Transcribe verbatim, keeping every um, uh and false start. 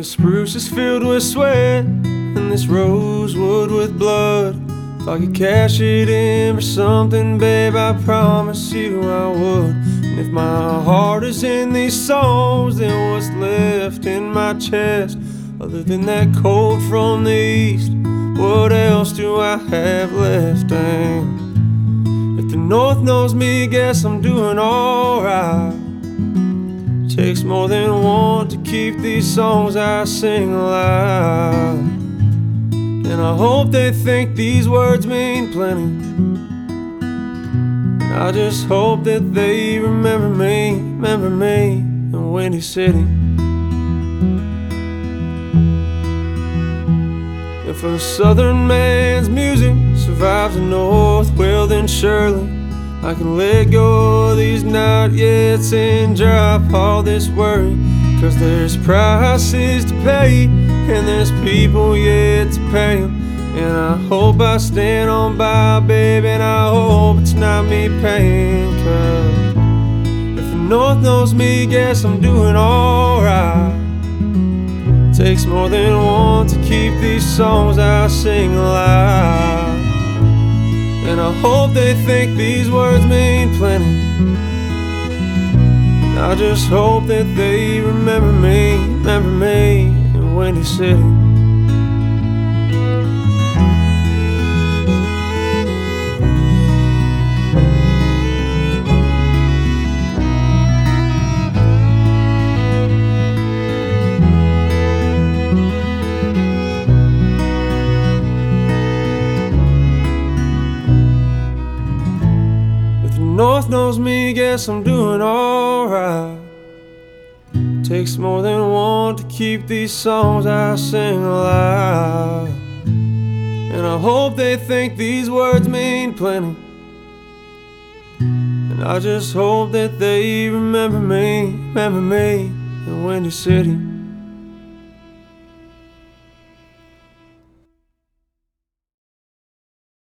spruce is filled with sweat, and this rosewood with blood. If I could cash it in for something, babe, I promise you I would. And if my heart is in these songs, then what's left in my chest? Other than that cold from the east, what else do I have left? And if the north knows me, guess I'm doing alright. Takes more than one to keep these songs I sing alive. And I hope they think these words mean plenty. And I just hope that they remember me, remember me in Windy City. If a southern man's music survives the north, well then surely I can let go of these not yets and drop all this worry. Cause there's prices to pay, and there's people yet to pay 'em. And I hope I stand on by, baby, and I hope it's not me paying. Cause if the north knows me, guess I'm doing alright. Takes more than one to keep these songs I sing alive. And I hope they think these words mean plenty. And I just hope that they remember me, remember me in Windy City. North knows me, guess I'm doing alright. Takes more than one to keep these songs I sing alive. And I hope they think these words mean plenty. And I just hope that they remember me, remember me in Windy City.